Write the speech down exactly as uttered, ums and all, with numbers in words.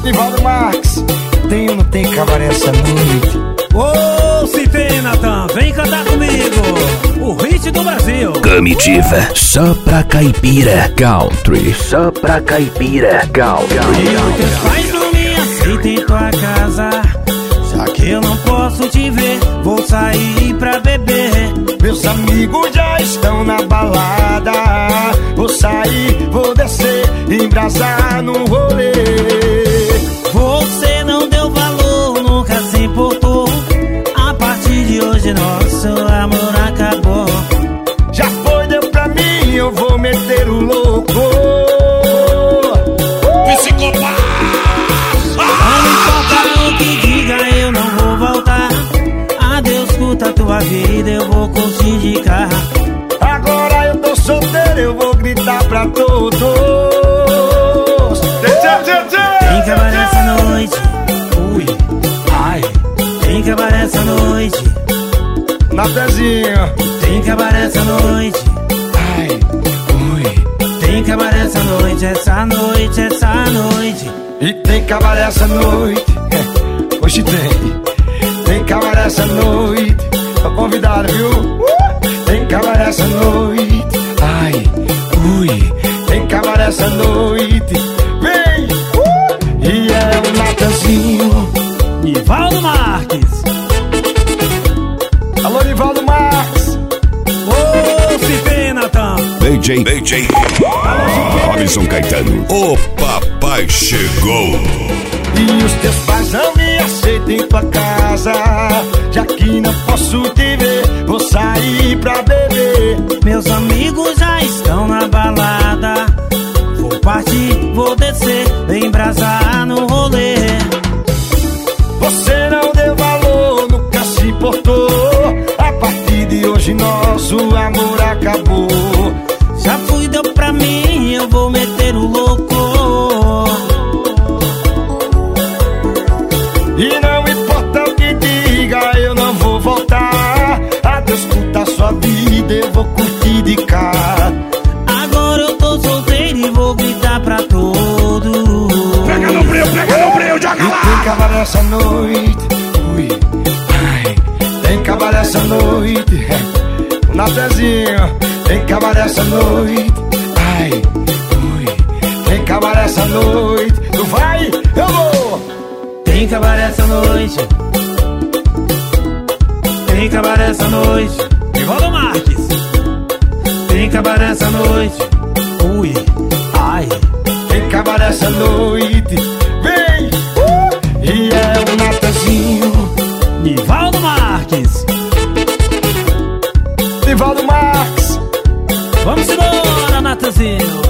Nivaldo Marques, tem ou não tem cabaré essa noite? Ô, oh, se tem, Natan, vem cantar comigo o hit do Brasil. Comitiva, só pra caipira country. Só pra caipira country. E teus pais não me aceitam em tua casa, já que eu não posso te ver, vou sair pra beber. Meus amigos já estão na balada, vou sair, vou descer, embrasar no rolê. Você não deu valor, nunca se importou. A partir de hoje nosso amor acabou. Já foi, deu pra mim, eu vou meter o louco. Psicopata! Não importa o que diga, eu não vou voltar. Adeus, curta a tua vida, eu vou curtir de carro. Agora eu tô solteiro, eu vou gritar pra todos. Tem cabaré essa noite, ui, ai. Tem cabaré essa noite, Natanzinho. tem cabaré essa noite, Ai, ui. tem cabaré essa noite, essa noite, essa noite. E tem cabaré essa noite. Hoje tem. Tem cabaré essa noite. Tô convidado, viu? Uh! Tem cabaré essa noite. Ai, ui. Tem cabaré essa noite. Vem! Uh! E é o Natanzinho. Nivaldo Marques. Alô, Nivaldo Marques. Ô, oh, se tem, Natan. B J, B J, Robinson Caetano. O papai chegou. E os teus pais não me aceitam em tua casa, já que não posso te ver, vou sair pra beber. Meus amigos já estão na balada, vou partir, vou descer, embrasar no rolê. Você não deu valor, nunca se importou. A partir de hoje nosso amor acabou. Já fui, deu pra mim, eu vou meter o louco. E não importa o que diga, eu não vou voltar. Adeus, curta a sua vida, eu vou curtir de cá. Agora eu tô solteiro e vou gritar pra todos. Pega no breu, pega no breu, joga E lá. tem cabaré essa noite. Ui, ai. Tem cabaré essa noite. O Natanzinho. Tem cabaré essa noite. Ai, ui. Tem cabaré essa noite. Tu vai, eu vou. Tem cabaré essa noite, tem cabaré essa noite. Nivaldo Marques. Tem cabaré essa noite, ui, ai. Tem cabaré essa noite. Vem! Uh! E é o Natanzinho. Nivaldo Marques. Nivaldo Marques. Vamos embora, Natanzinho.